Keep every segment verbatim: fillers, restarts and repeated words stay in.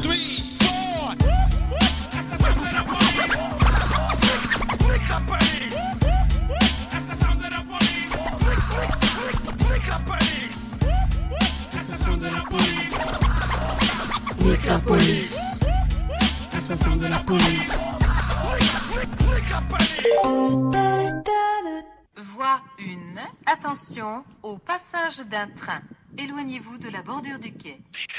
three, four. Assassin de la police. Flic la police. Assassin de la police. Flic la police. Assassin de la police. Nique la police. Assassin de la police. Voie une. Attention au passage d'un train. Éloignez-vous de la bordure du quai.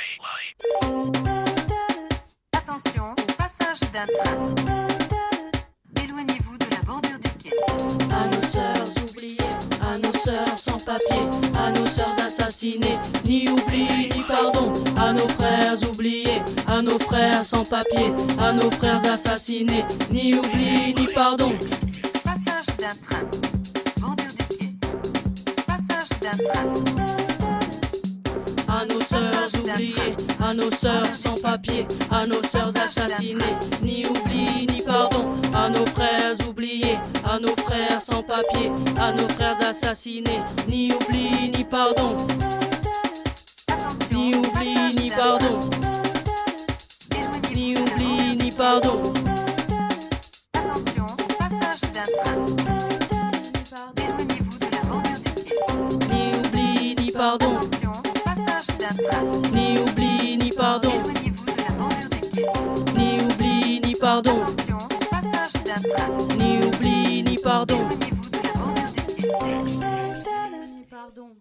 Attention au passage d'un train. Éloignez-vous de la bordure du quai. À nos sœurs oubliées, à nos sœurs sans papier, à nos sœurs assassinées, ni oubli ni pardon. À nos frères oubliés, à nos frères sans papier, à nos frères assassinés, ni oubli ni pardon. Passage d'un train. Bordure du quai. Passage d'un train. À nos sœurs oubliées, à nos sœurs sans papier, à nos sœurs assassinées, ni oubli ni pardon. À nos frères oubliés, à nos frères sans papier, à nos frères assassinés, ni oubli ni pardon. Ni oubli ni pardon. Ni oubli ni pardon. Attention au passage d'un train. Éloignez-vous de la bordure du quai. Ni oubli ni pardon. Attention au passage d'un train. Ni oubli ni pardon. Éloignez-vous de la bordure du quai. Ni oubli ni pardon. Attention au passage d'un train. Ni oubli ni pardon. Éloignez-vous de la bordure du quai. Pardon.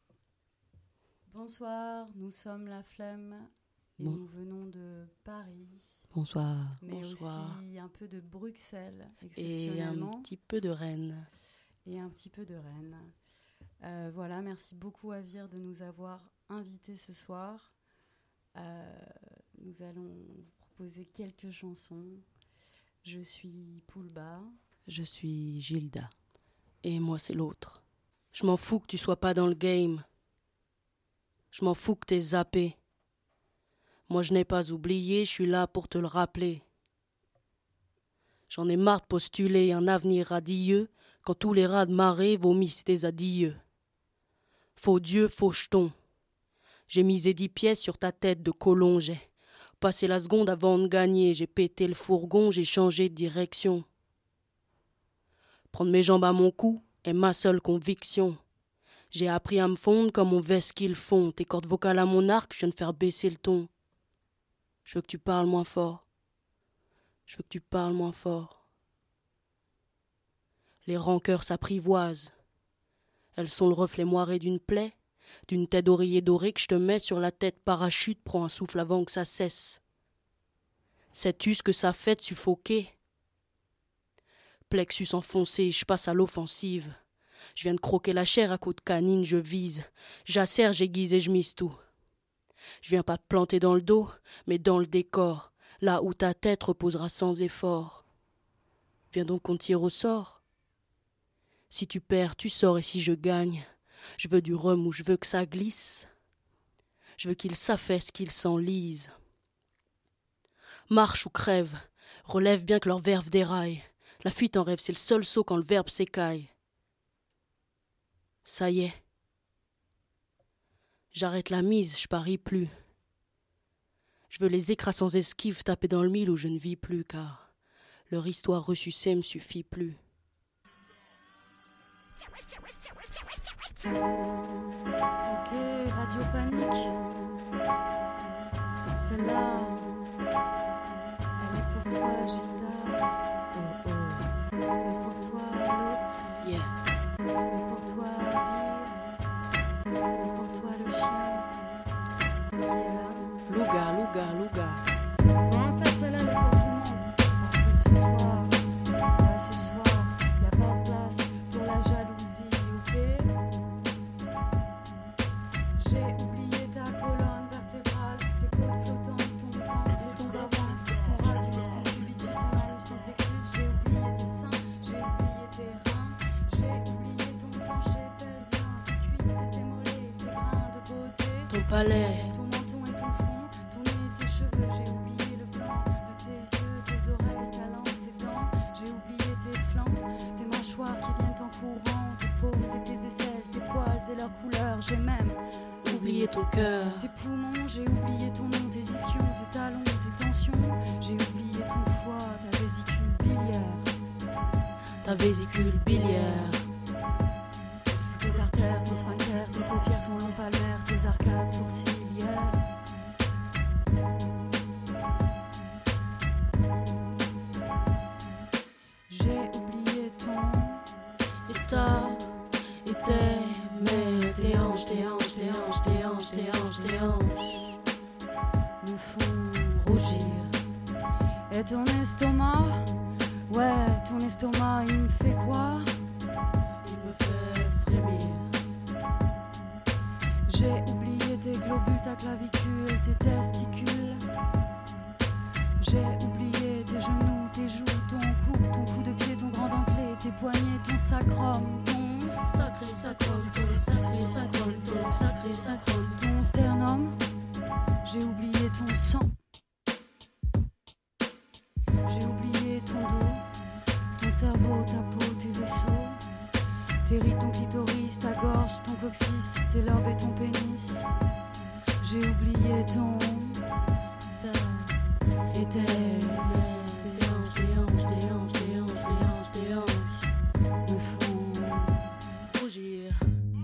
Bonsoir, nous sommes La Flemme et Bon. nous venons de Paris, Bonsoir. mais Bonsoir. aussi un peu de Bruxelles, Et exceptionnellement, un petit peu de Rennes. et un petit peu de Rennes. Euh, voilà, merci beaucoup à Vire de nous avoir invités ce soir. Euh, nous allons vous proposer quelques chansons. Je suis Poulba. Je suis Gilda. Et moi, c'est l'autre. Je m'en fous que tu sois pas dans le game. Je m'en fous que t'aies zappé. Moi, je n'ai pas oublié, je suis là pour te le rappeler. J'en ai marre de postuler un avenir radieux quand tous les rats de marée vomissent des adieux. Faux Dieu, faux jeton. J'ai misé dix pièces sur ta tête de colon, j'ai passé la seconde avant de gagner, j'ai pété le fourgon, j'ai changé de direction. Prendre mes jambes à mon cou est ma seule conviction. J'ai appris à me fondre comme on veste qu'ils font. Tes cordes vocales à mon arc, je viens de faire baisser le ton. Je veux que tu parles moins fort. Je veux que tu parles moins fort. Les rancœurs s'apprivoisent. Elles sont le reflet moiré d'une plaie, d'une tête d'oreiller dorée que je te mets sur la tête parachute, prends un souffle avant que ça cesse. Sais-tu ce que ça fait de suffoquer? Plexus enfoncé, je passe à l'offensive. Je viens de croquer la chair à coups de canine, je vise. J'assère, j'aiguise et je mise tout. Je viens pas te planter dans le dos, mais dans le décor, là où ta tête reposera sans effort. Viens donc qu'on tire au sort. Si tu perds, tu sors, et si je gagne, je veux du rhum où je veux que ça glisse. Je veux qu'il s'affaisse, qu'il s'enlise. Marche ou crève, relève bien que leur verve déraille. La fuite en rêve, c'est le seul saut quand le verbe s'écaille. Ça y est. J'arrête la mise, je parie plus. Je veux les écrasser sans esquive taper dans le mille où je ne vis plus, car leur histoire ressucée me suffit plus. Ok, Radio Panique. Celle-là, elle est pour toi, Gilda. Oh oh, Et pour toi, l'autre. yeah. Et pour toi, Vire. Et pour toi, le chien qui est là. Louga, Louga, Louga. Bon, en fait, celle-là, elle est pour tout le monde. Parce que ce soir, ouais, ce soir, y a pas de place pour la jalousie, ok? J'ai oublié ta colonne vertébrale, tes côtes flottantes, ton ventre, ton bas-ventre, ton radius, ton cubitus, ton anus, ton plexus. J'ai oublié tes seins, j'ai oublié tes reins, j'ai oublié ton plancher pelvien, tes cuisses et tes mollets, tes brins de beauté. Ton palais, Ton menton et ton front, ton nez et tes cheveux. J'ai oublié le blanc de tes yeux, tes oreilles, ta langue, tes dents. J'ai oublié tes flancs, tes mâchoires qui viennent en courant, tes paumes et tes aisselles, tes poils et leurs couleurs. J'ai même oublié ton cœur. Tes poumons, j'ai oublié ton nom, tes ischions, tes talons, tes tensions. J'ai oublié ton foie, ta vésicule biliaire. Ta vésicule biliaire. Tes artères, ton sphincter, tes paupières, ton long palmaire, tes arcades sourcilières. J'ai oublié ton état, et tes, mais tes hanches, tes hanches, tes hanches, tes hanches, tes hanches, tes hanches me font rougir. Et ton estomac, ouais, ton estomac, il me fait quoi? Il me fait frémir. J'ai oublié tes globules, ta clavicule, tes testicules. J'ai oublié tes genoux, tes joues, ton cou, ton coup de pied, ton grand dentelé, tes poignets, ton sacrum, ton sacré sacrum, ton sacré sacrum, ton sacré sacrum, ton sternum. J'ai oublié ton sang. J'ai oublié ton dos, ton cerveau, ta peau, tes vaisseaux, tes rides, ton clitoris, ta gorge, ton coccyx, tes lobes et ton pénis. J'ai oublié ton et tes, tes hanches, tes hanches, tes hanches, tes hanches, tes hanches, tes hanches me font rougir.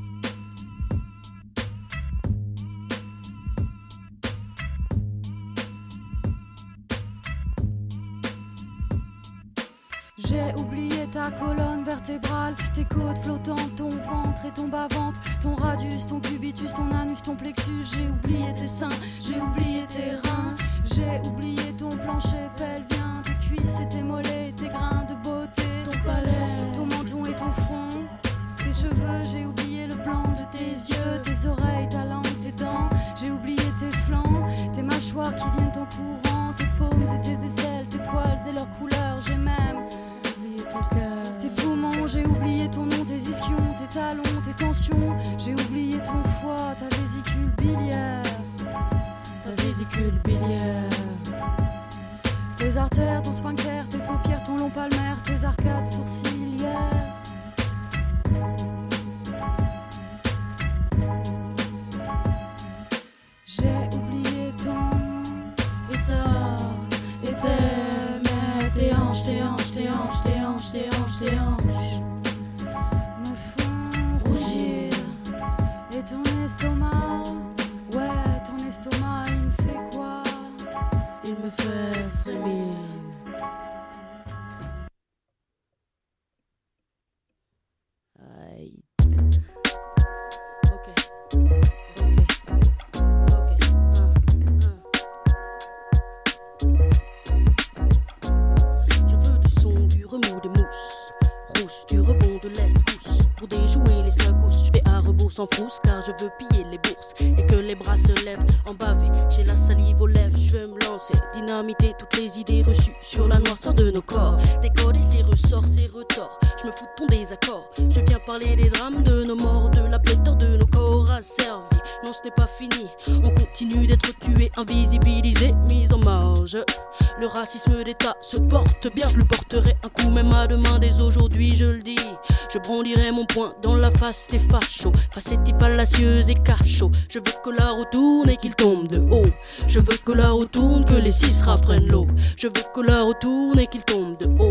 J'ai oublié ta colonne vertébrale, tes côtes flottantes, ton ventre et ton bas-ventre, ton radius, ton cubitus, ton anus, ton plexus. J'ai oublié tes seins, j'ai oublié tes reins, j'ai oublié ton plancher pelvien, tes cuisses et tes mollets, tes grains de beauté, ton palais, ton menton et ton front, tes cheveux. J'ai oublié le blanc de tes yeux, tes oreilles, ta langue, tes dents. J'ai oublié tes flancs, tes mâchoires qui viennent en courant, tes paumes et tes aisselles, tes poils et leurs couleurs. J'ai même ton cœur, tes poumons, j'ai oublié ton nom, tes ischions, tes talons, tes tensions. J'ai oublié ton foie, ta vésicule biliaire, ta vésicule biliaire, tes artères, ton sphincter, tes paupières, ton long palmaire, tes arcades sourcilières. J'ai oublié ton état, et tes, mais tes hanches, tes hanches, tes hanches, tes hanches, tes hanches, tes hanches me font rougir. Et ton estomac, ouais, ton estomac, il me fait quoi? Il me fait frémir. Aïe. Ok. Ok. Ok. Un, un. Je veux du son, du remous des mousses, rousse, du rebond de l'escousse. Pour déjouer les secousses, je vais à rebours sans frousse, car je veux piller les bourses et que les bras se lèvent en bavé. J'ai la salive aux lèvres, je veux me lancer, dynamiter toutes les idées reçues sur la noirceur de nos corps. Décoder ses ressorts, ses retors, je me fous de ton désaccord. Je viens parler des drames de nos morts, de la pléthore de nos corps asservis. Non, ce n'est pas fini, on continue d'être tués, invisibilisés, mis en marge. Le racisme d'État se porte bien, je le porterai un coup même à demain. Dès aujourd'hui, je le dis, je brandirai mon poing dans la face des fachos, facettes fallacieuses et cachots. Je veux que la retourne et qu'il tombe de haut. Je veux que la retourne, que les six reprennent l'eau. Je veux que la retourne et qu'il tombe de haut.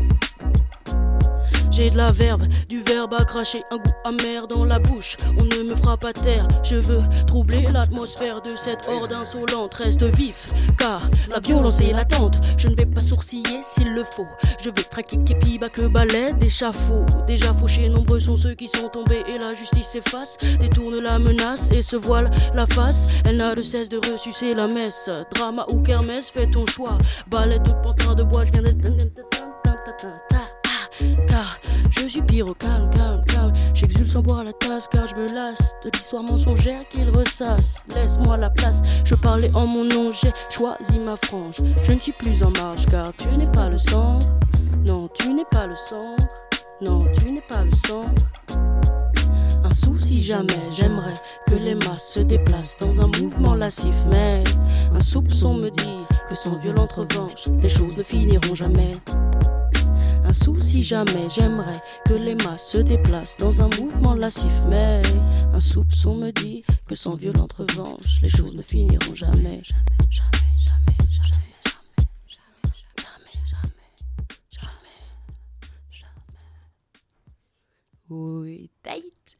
J'ai de la verve, du verbe à cracher, un goût amer dans la bouche. On ne me fera pas taire, je veux troubler l'atmosphère de cette horde insolente. Reste vif, car la violence est latente. Je ne vais pas sourciller s'il le faut. Je vais traquer képi, bas que balai d'échafaud. Déjà fauchés, nombreux sont ceux qui sont tombés et la justice s'efface. Détourne la menace et se voile la face. Elle n'a de cesse de ressucer la messe. Drama ou kermesse, fais ton choix. Balai de pantin de bois, je viens d'être... Car je suis pyro, calme, calme, calme. J'exulte sans boire la tasse, car je me lasse de l'histoire mensongère qu'il ressasse. Laisse-moi la place, je parlais en mon nom, j'ai choisi ma frange. Je ne suis plus en marge, car tu n'es pas le centre. Non, tu n'es pas le centre. Non, tu n'es pas le centre. Un souci jamais, j'aimerais que les masses se déplacent dans un mouvement lascif. Mais un soupçon me dit que sans violente revanche, les choses ne finiront jamais. Un souci jamais, j'aimerais que les masses se déplacent dans un mouvement lascif. Mais un soupçon me dit que sans violente revanche, les choses ne finiront jamais. Jamais, jamais, jamais, jamais, jamais, jamais, jamais, jamais, jamais. Oui, tight.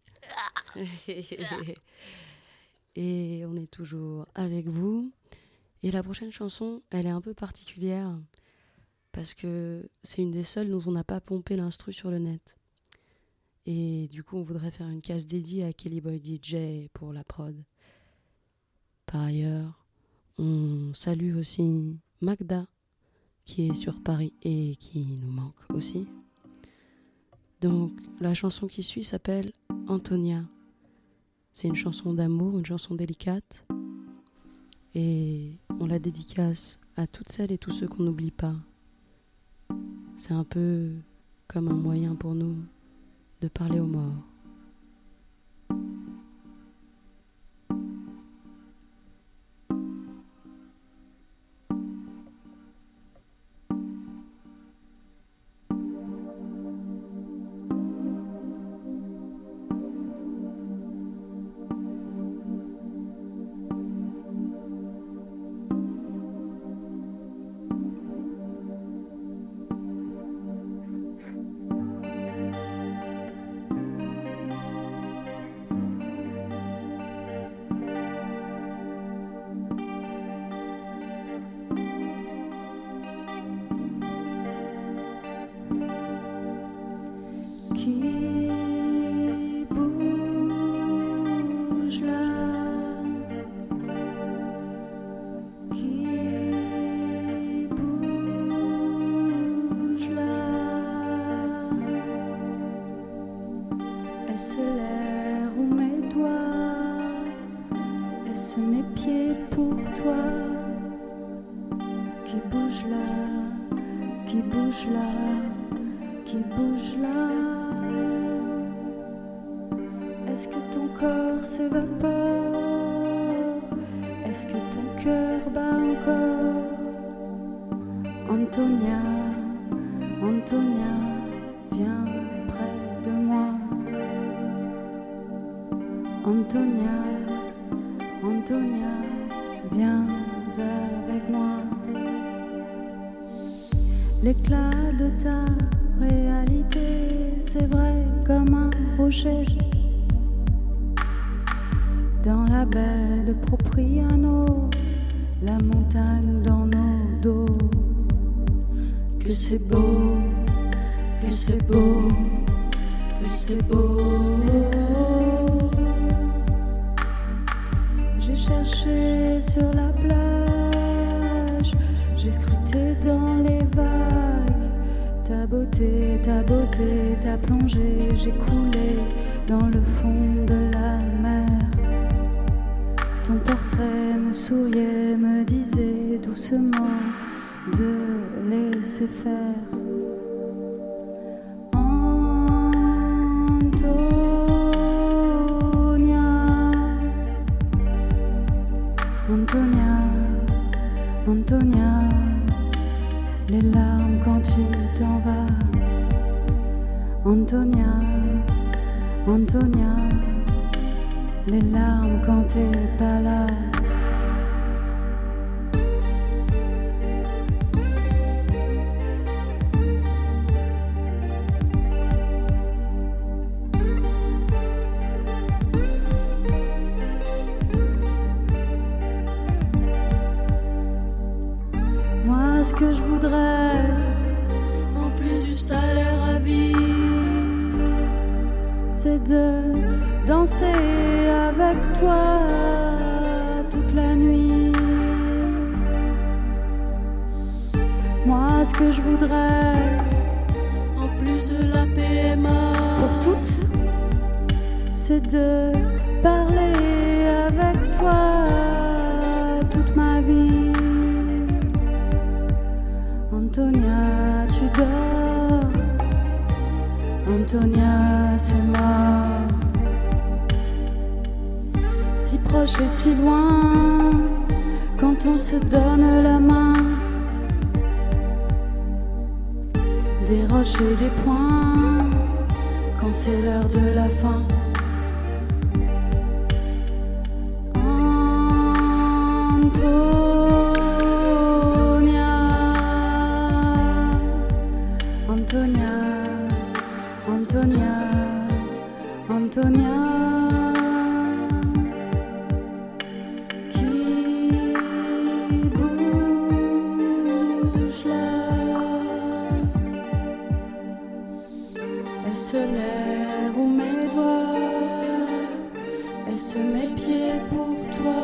Et on est toujours avec vous. Et la prochaine chanson, elle est un peu particulière parce que c'est une des seules dont on n'a pas pompé l'instru sur le net. Et du coup, on voudrait faire une case dédiée à Kelly Boy D J pour la prod. Par ailleurs, on salue aussi Magda, qui est sur Paris et qui nous manque aussi. Donc, la chanson qui suit s'appelle Antonia. C'est une chanson d'amour, une chanson délicate. Et on la dédicace à toutes celles et tous ceux qu'on n'oublie pas. C'est un peu comme un moyen pour nous de parler aux morts. L'éclat de ta réalité, c'est vrai comme un rocher dans la baie de Propriano, la montagne dans nos dos. Que c'est beau, que c'est beau, que c'est beau. J'ai cherché sur la plage, j'ai scruté dans les vagues, ta beauté, ta beauté, ta plongée, j'ai coulé dans le fond de la mer. Ton portrait me souriait, me disait doucement de laisser faire. Antonia, Antonia, les larmes quand tu t'en vas. Antonia, Antonia, les larmes quand t'es pas là. Ce que je voudrais, en plus du salaire à vie, c'est de danser avec toi toute la nuit. Moi, ce que je voudrais, en plus de la P M A, pour toutes, c'est de parler avec toi toute ma vie. Antonia, tu dors. Antonia, c'est mort. Si proche et si loin, quand on se donne la main. des roches et des points quand c'est l'heure de la fin. Antonia, Antonia, Antonia, Antonia, qui bouge là. Est-ce l'air ou mes doigts? Est-ce mes pieds pour toi?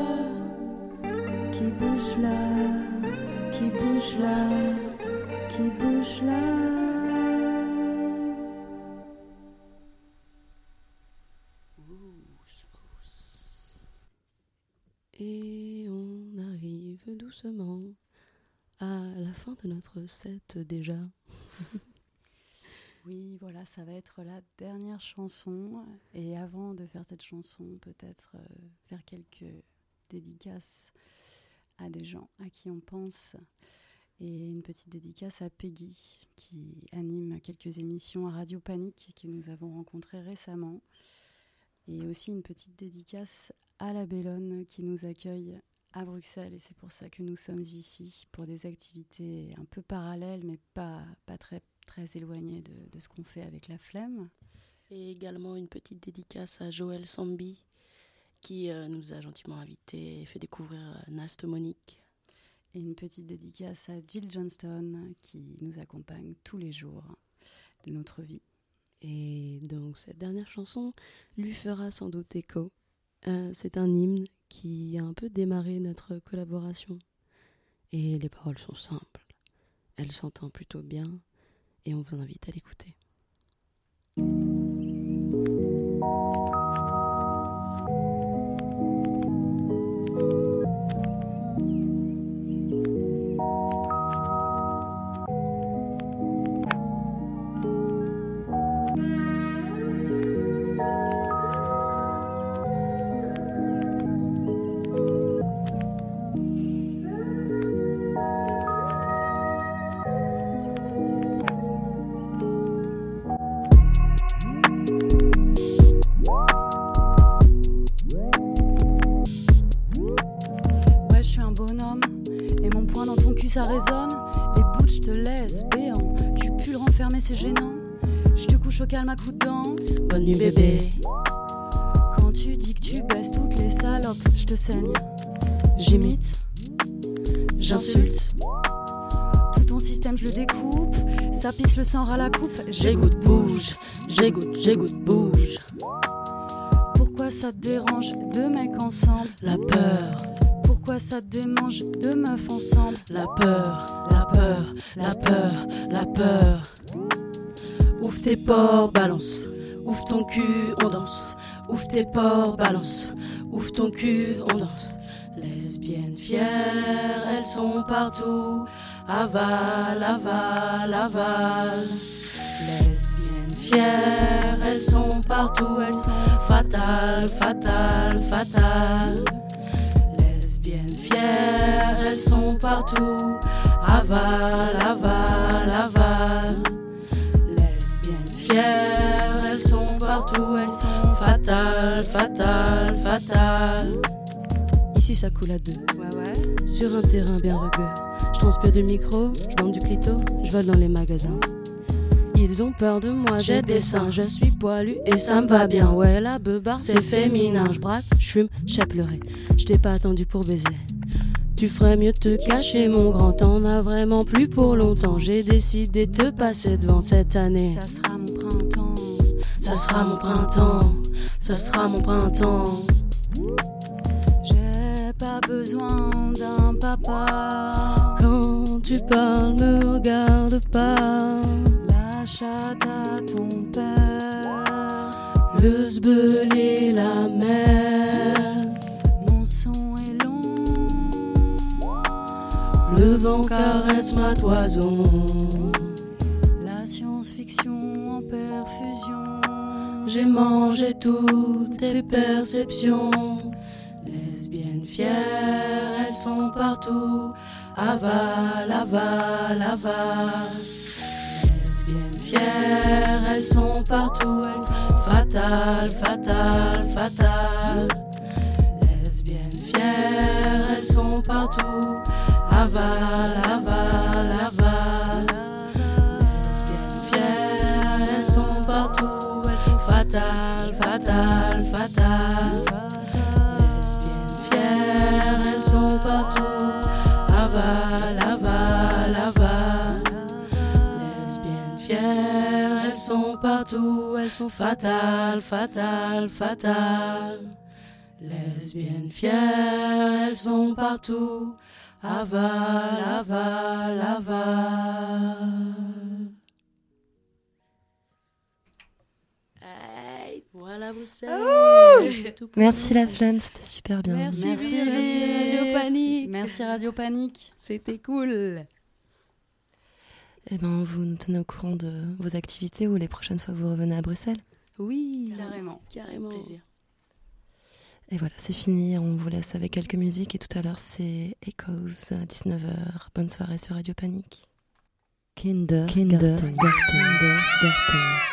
Qui bouge là, qui bouge là, qui bouge là. Et on arrive doucement à la fin de notre set déjà. Oui, voilà, ça va être la dernière chanson. Et avant de faire cette chanson, peut-être euh, faire quelques dédicaces à des gens à qui on pense. Et une petite dédicace à Peggy, qui anime quelques émissions à Radio Panique, que nous avons rencontrées récemment. Et aussi une petite dédicace à la Bellone, qui nous accueille à Bruxelles. Et c'est pour ça que nous sommes ici, pour des activités un peu parallèles, mais pas, pas très, très éloignées de, de ce qu'on fait avec la Flemme. Et également une petite dédicace à Joël Sambi, qui euh, nous a gentiment invités et fait découvrir euh, Nast Monique. Et une petite dédicace à Jill Johnston, qui nous accompagne tous les jours de notre vie. Et donc cette dernière chanson lui fera sans doute écho. Euh, c'est un hymne qui a un peu démarré notre collaboration. Et les paroles sont simples. Elle s'entend plutôt bien et on vous invite à l'écouter. Ça résonne, les bouts je te laisse béant. Tu pues le renfermer, c'est gênant. Je te couche au calme à coups de dents. Bonne nuit bébé. Quand tu dis que tu baisses toutes les salopes, je te saigne. J'imite, j'insulte. Tout ton système je le découpe. Ça pisse le sang à la coupe. J'égoutte, bouge. J'égoutte, j'égoutte, bouge. Pourquoi ça te dérange deux mecs ensemble? La peur. Pourquoi ça te démange deux meufs ensemble? La peur, la peur, la peur, la peur. Ouvre tes pores, balance. Ouvre ton cul, on danse. Ouvre tes pores, balance. Ouvre ton cul, on danse. Lesbiennes fières, elles sont partout. Aval, aval, aval. Lesbiennes fières, elles sont partout. Elles sont fatales, fatales, fatales. Fières, elles sont partout. Aval, aval, aval. Lesbiennes fières, elles sont partout. Elles sont fatales, fatales, fatales. Ici ça coule à deux. Ouais, ouais. Sur un terrain bien rugueux. Je transpire du micro, je vends du clito, je vole dans les magasins. Ils ont peur de moi, j'ai des seins, je suis poilu et ça me va bien. Ouais, la beubarde c'est féminin. Je braque, je fume, j'ai pleuré. Je t'ai pas attendu pour baiser. Tu ferais mieux de te cacher, mon grand. T'en as vraiment plus pour longtemps. J'ai décidé de te passer devant cette année. Ça sera mon printemps. Ça sera mon printemps. Ça sera mon printemps. J'ai pas besoin d'un papa. Quand tu parles, me regarde pas. La chatte à ton père. Le sbeul et la mer. Mon son est long. Le vent caresse ma toison. La science-fiction en perfusion. J'ai mangé toutes tes perceptions. Lesbiennes fières, elles sont partout. Aval, aval, aval. fières, elles sont partout, elles sont fatales, fatales, fatales. Lesbiennes fières, elles sont partout, aval, aval, aval. Lesbiennes fières, elles sont partout, elles sont fatales, fatales, fatales. Lesbiennes fières, elles sont partout, aval, aval, aval. Lesbiennes fières, elles sont partout, elles sont fatales, fatales, fatales. Lesbiennes fières, elles sont partout, aval, aval, aval. Hey, voilà Bruxelles. Oh C'est tout pour Merci nous. la Flamme, c'était super bien. Merci, Merci, oui, merci Radio Panique. Merci Radio Panique, c'était cool. Eh ben, vous nous tenez au courant de vos activités ou les prochaines fois que vous revenez à Bruxelles. Oui, Carrément, carrément. plaisir. Et voilà, c'est fini. On vous laisse avec quelques musiques. Et tout à l'heure, c'est Echoes à dix-neuf heures. Bonne soirée sur Radio Panique. Kinder, Kinder, Garten, Kinder, Garten.